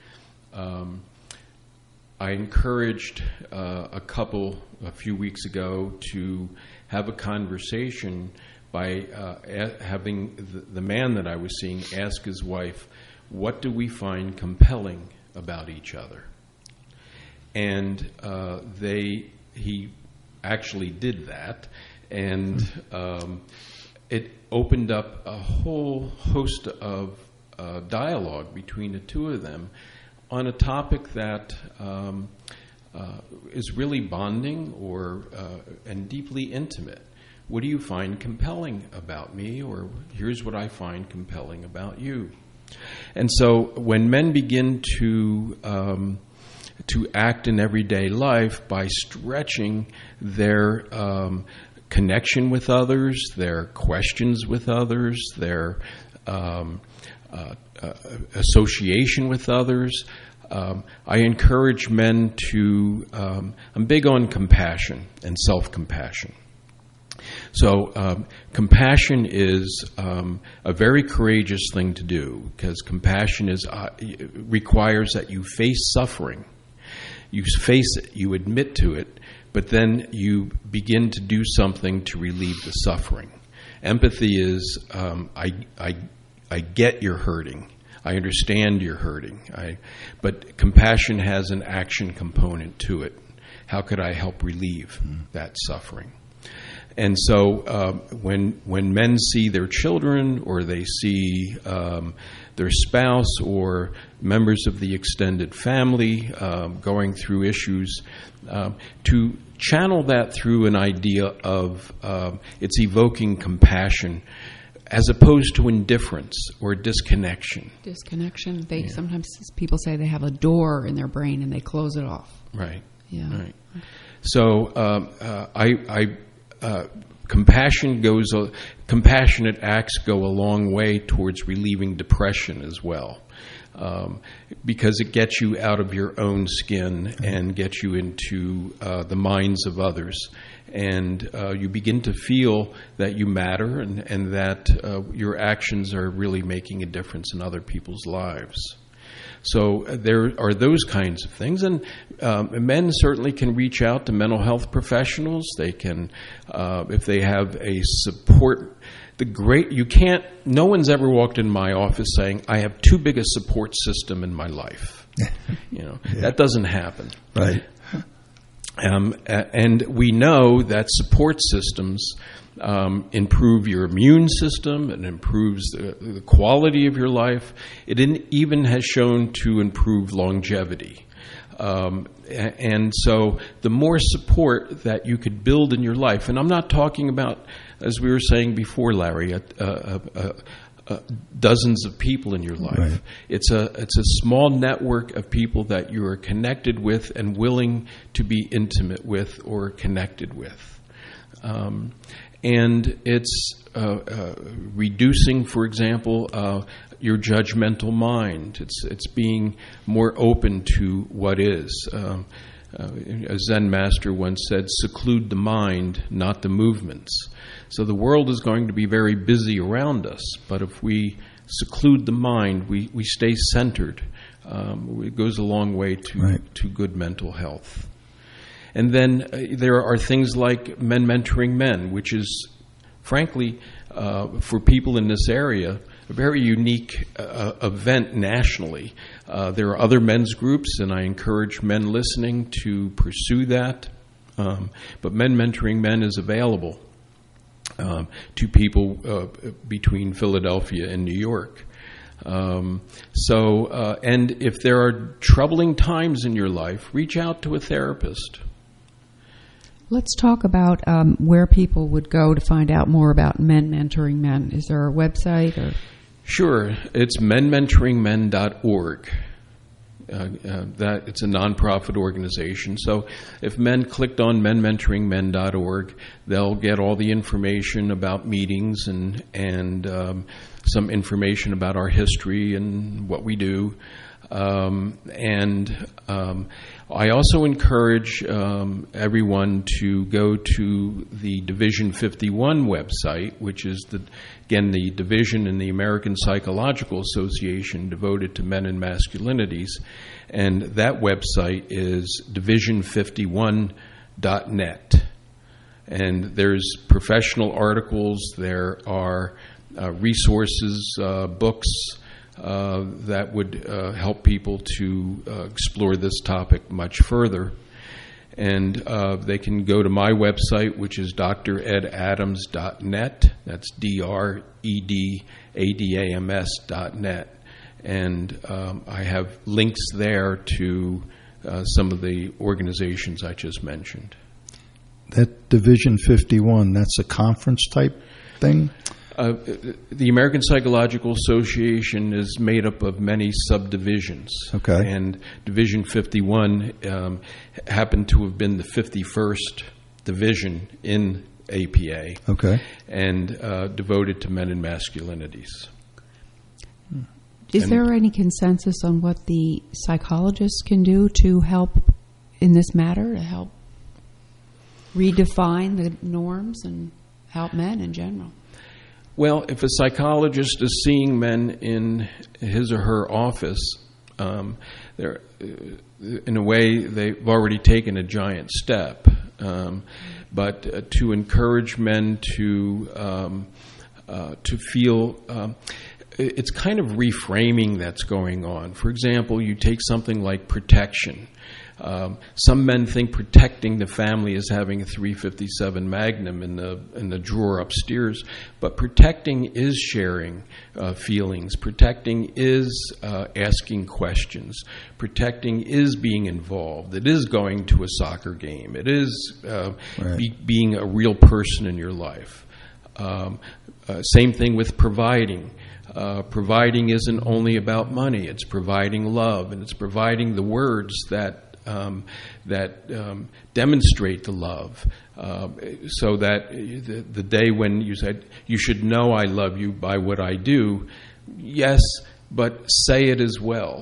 G: I encouraged a couple a few weeks ago to have a conversation by having the man that I was seeing ask his wife, what do we find compelling about each other? And he actually did that, and it opened up a whole host of dialogue between the two of them on a topic that is really bonding and deeply intimate. What do you find compelling about me? Or here's what I find compelling about you. And so when men begin to act in everyday life by stretching their connection with others, their questions with others, their association with others, I encourage men to, I'm big on compassion and self-compassion. So compassion is a very courageous thing to do, because compassion requires that you face suffering. You face it, you admit to it, but then you begin to do something to relieve the suffering. Empathy is, I get you're hurting. I understand you're hurting. But compassion has an action component to it. How could I help relieve that suffering? And so when men see their children, or they see their spouse or members of the extended family going through issues, to channel that through an idea of it's evoking compassion as opposed to indifference or disconnection.
F: Disconnection. Sometimes people say they have a door in their brain and they close it off.
G: Right.
F: Yeah.
G: Right. So compassionate acts go a long way towards relieving depression as well, because it gets you out of your own skin and gets you into the minds of others. And you begin to feel that you matter and that your actions are really making a difference in other people's lives. So there are those kinds of things. And men certainly can reach out to mental health professionals. They can, if they have a support, no one's ever walked in my office saying, I have too big a support system in my life. That doesn't happen.
D: Right.
G: And we know that support systems improve your immune system, and improves the quality of your life. It even has shown to improve longevity. And so the more support that you could build in your life, and I'm not talking about, as we were saying before, Larry, dozens of people in your life. Right. It's a small network of people that you are connected with and willing to be intimate with or connected with. And it's reducing, for example, your judgmental mind. It's being more open to what is. A Zen master once said, seclude the mind, not the movements. So the world is going to be very busy around us, but if we seclude the mind, we stay centered. It goes a long way to good mental health. And then there are things like Men Mentoring Men, which is, frankly, for people in this area, a very unique event nationally. There are other men's groups, and I encourage men listening to pursue that. But Men Mentoring Men is available to people between Philadelphia and New York. And if there are troubling times in your life, reach out to a therapist.
F: Let's talk about where people would go to find out more about Men Mentoring Men. Is there a website? Or?
G: Sure. It's menmentoringmen.org. It's a nonprofit organization. So if men clicked on menmentoringmen.org, they'll get all the information about meetings and some information about our history and what we do. I also encourage everyone to go to the Division 51 website, which is, the division in the American Psychological Association devoted to men and masculinities. And that website is division51.net. And there's professional articles, there are resources, books, that would help people to explore this topic much further. And they can go to my website, which is dredadams.net. That's DREDADAMS.net. And I have links there to some of the organizations I just mentioned.
D: That Division 51, that's a conference type thing?
G: The American Psychological Association is made up of many subdivisions.
D: Okay.
G: And Division 51 happened to have been the 51st division in APA.
D: Okay.
G: And devoted to men and masculinities.
F: Is there any consensus on what the psychologists can do to help in this matter, to help redefine the norms and help men in general?
G: Well, if a psychologist is seeing men in his or her office, they're, in a way, they've already taken a giant step. But to encourage men to feel, it's kind of reframing that's going on. For example, you take something like protection. Some men think protecting the family is having a .357 Magnum in the drawer upstairs, but protecting is sharing feelings. Protecting is asking questions. Protecting is being involved. It is going to a soccer game. It is being a real person in your life. Same thing with providing. Providing isn't only about money. It's providing love, and it's providing the words that demonstrate the love, so that the day when you said, you should know I love you by what I do, yes, but say it as well.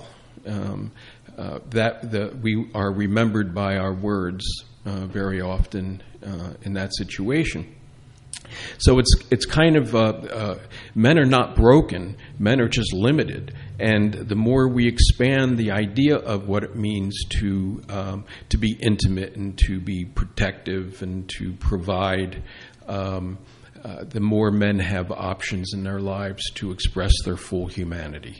G: We are remembered by our words very often in that situation. So it's kind of men are not broken, men are just limited, and the more we expand the idea of what it means to be intimate and to be protective and to provide, the more men have options in their lives to express their full humanity.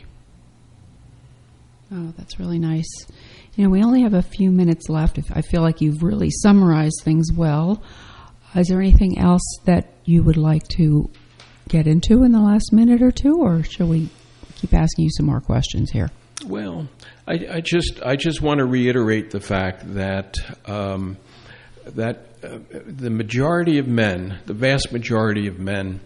F: Oh, that's really nice. You know, we only have a few minutes left. I feel like you've really summarized things well. Is there anything else that you would like to get into in the last minute or two, or should we keep asking you some more questions here?
G: Well, I just want to reiterate the fact that the majority of men, the vast majority of men,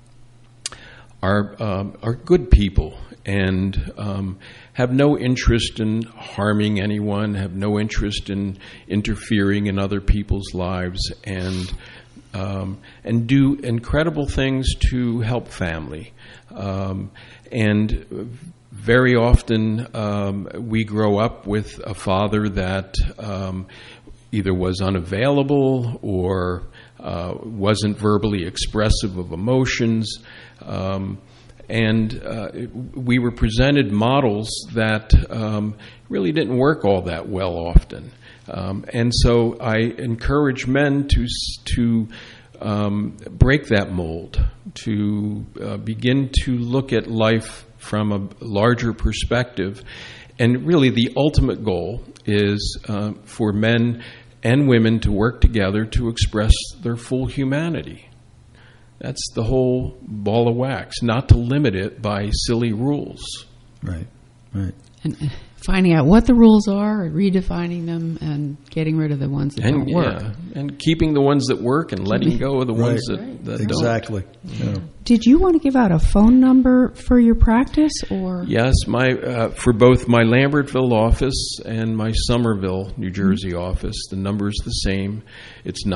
G: are good people and have no interest in harming anyone, have no interest in interfering in other people's lives, and do incredible things to help family. And very often we grow up with a father that either was unavailable or wasn't verbally expressive of emotions. And we were presented models that really didn't work all that well often. And so I encourage men to break that mold, to begin to look at life from a larger perspective. And really the ultimate goal is for men and women to work together to express their full humanity. That's the whole ball of wax, not to limit it by silly rules.
D: Right.
F: And finding out what the rules are, redefining them, and getting rid of the ones that don't work.
G: Yeah, and keeping the ones that work and letting go of the ones that
D: exactly.
G: don't.
D: Yeah.
F: Did you want to give out a phone number for your practice, or?
G: Yes, for both my Lambertville office and my Somerville, New Jersey office, the number is the same. It's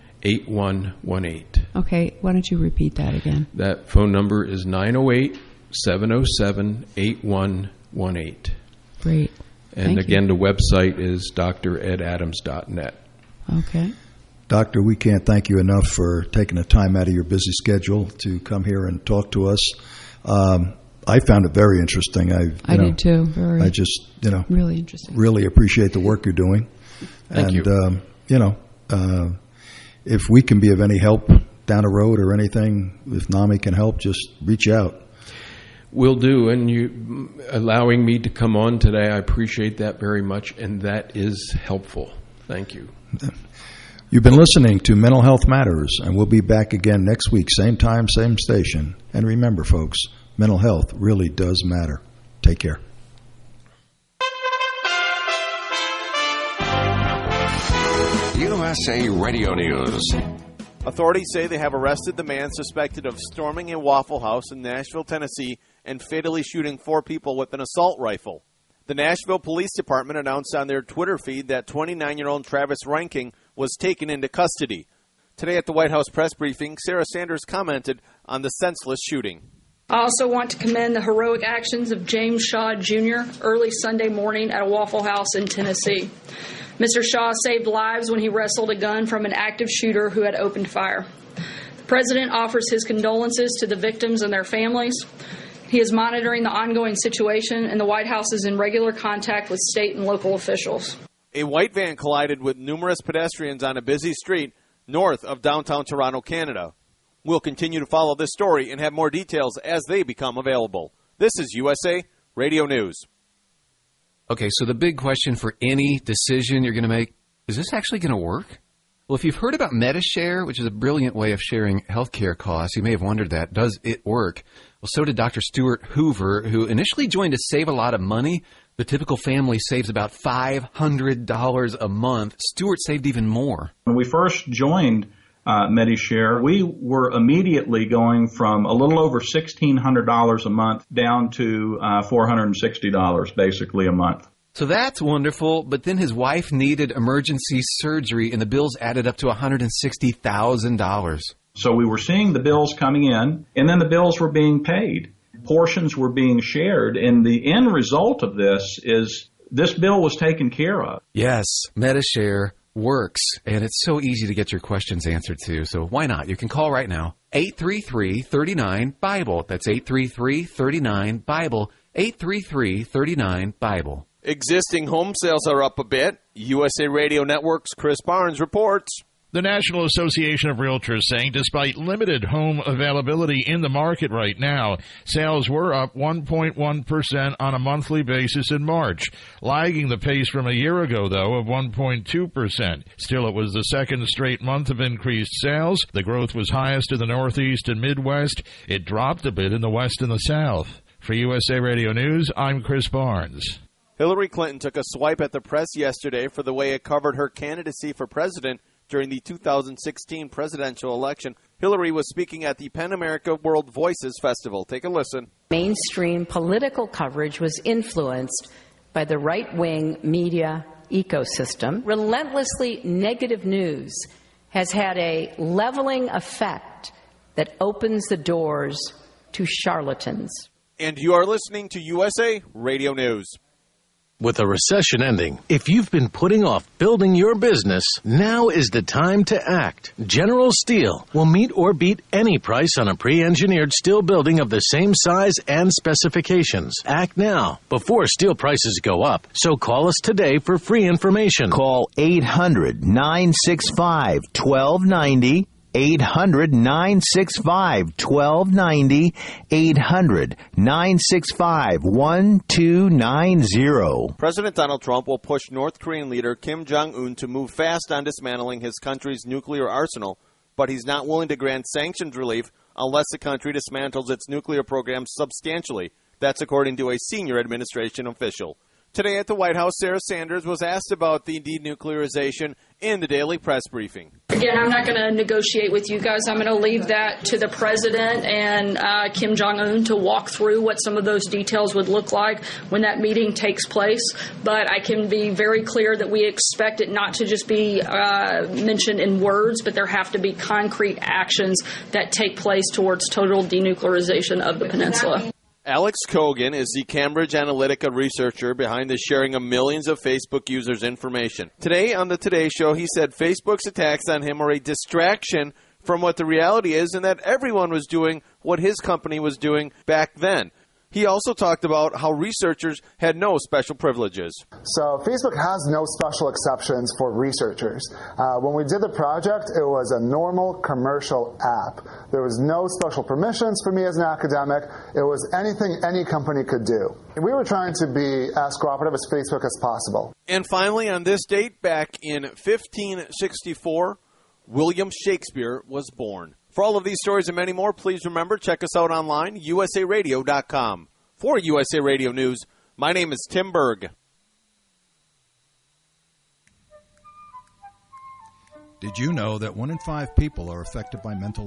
G: 908-707-8118.
F: Okay, why don't you repeat that again?
G: That phone number is 908-707-8118. 707-8118.
F: Great.
G: And
F: Thank
G: again,
F: you.
G: the website is dredadams.net.
F: Okay.
D: Doctor, we can't thank you enough for taking the time out of your busy schedule to come here and talk to us. I found it very interesting.
F: I did too.
D: I just,
F: really interesting.
D: Really appreciate the work you're doing.
G: Thank you.
D: If we can be of any help down the road or anything, if NAMI can help, just reach out.
G: Will do, and you allowing me to come on today, I appreciate that very much, and that is helpful. Thank you.
D: You've been listening to Mental Health Matters, and we'll be back again next week, same time, same station. And remember, folks, mental health really does matter. Take care.
M: USA Radio News.
A: Authorities say they have arrested the man suspected of storming a Waffle House in Nashville, Tennessee, and fatally shooting 4 people with an assault rifle. The Nashville Police Department announced on their Twitter feed that 29-year-old Travis Ranking was taken into custody. Today at the White House press briefing, Sarah Sanders commented on the senseless shooting.
N: I also want to commend the heroic actions of James Shaw, Jr. early Sunday morning at a Waffle House in Tennessee. Mr. Shaw saved lives when he wrestled a gun from an active shooter who had opened fire. The President offers his condolences to the victims and their families. He is monitoring the ongoing situation, and the White House is in regular contact with state and local officials.
A: A white van collided with numerous pedestrians on a busy street north of downtown Toronto, Canada. We'll continue to follow this story and have more details as they become available. This is USA Radio News.
O: Okay, so the big question for any decision you're going to make, is this actually going to work? Well, if you've heard about Medi-Share, which is a brilliant way of sharing healthcare costs, you may have wondered that. Does it work? Well, so did Dr. Stuart Hoover, who initially joined to save a lot of money. The typical family saves about $500 a month. Stuart saved even more.
P: When we first joined Medi-Share, we were immediately going from a little over $1,600 a month down to $460 basically a month.
O: So that's wonderful, but then his wife needed emergency surgery and the bills added up to $160,000.
P: So we were seeing the bills coming in, and then the bills were being paid. Portions were being shared, and the end result of this is this bill was taken care of.
O: Yes, Medi-Share works, and it's so easy to get your questions answered too, so why not? You can call right now, 833-39-BIBLE. That's 833-39-BIBLE, 833-39-BIBLE.
A: Existing home sales are up a bit. USA Radio Network's Chris Barnes reports.
C: The National Association of Realtors saying despite limited home availability in the market right now, sales were up 1.1% on a monthly basis in March, lagging the pace from a year ago, though, of 1.2%. Still, it was the second straight month of increased sales. The growth was highest in the Northeast and Midwest. It dropped a bit in the West and the South. For USA Radio News, I'm Chris Barnes.
A: Hillary Clinton took a swipe at the press yesterday for the way it covered her candidacy for president during the 2016 presidential election. Hillary was speaking at the Pan America World Voices Festival. Take a listen.
Q: Mainstream political coverage was influenced by the right-wing media ecosystem. Relentlessly negative news has had a leveling effect that opens the doors to charlatans.
A: And you are listening to USA Radio News.
R: With a recession ending, if you've been putting off building your business, now is the time to act. General Steel will meet or beat any price on a pre-engineered steel building of the same size and specifications. Act now, before steel prices go up. So call us today for free information.
S: Call 800-965-1290. 800-965-1290, 800-965-1290.
A: President Donald Trump will push North Korean leader Kim Jong-un to move fast on dismantling his country's nuclear arsenal, but he's not willing to grant sanctions relief unless the country dismantles its nuclear program substantially. That's according to a senior administration official. Today at the White House, Sarah Sanders was asked about the denuclearization in the daily press briefing.
N: Again, I'm not going to negotiate with you guys. I'm going to leave that to the president and Kim Jong-un to walk through what some of those details would look like when that meeting takes place. But I can be very clear that we expect it not to just be mentioned in words, but there have to be concrete actions that take place towards total denuclearization of the peninsula.
A: Alex Kogan is the Cambridge Analytica researcher behind the sharing of millions of Facebook users' information. Today on the Today Show, he said Facebook's attacks on him are a distraction from what the reality is and that everyone was doing what his company was doing back then. He also talked about how researchers had no special privileges.
M: So Facebook has no special exceptions for researchers. When we did the project, it was a normal commercial app. There was no special permissions for me as an academic. It was anything any company could do. We were trying to be as cooperative as Facebook as possible.
A: And finally, on this date, back in 1564, William Shakespeare was born. For all of these stories and many more, please remember, check us out online, usaradio.com. For USA Radio News, my name is Tim Berg.
D: Did you know that 1 in 5 people are affected by mental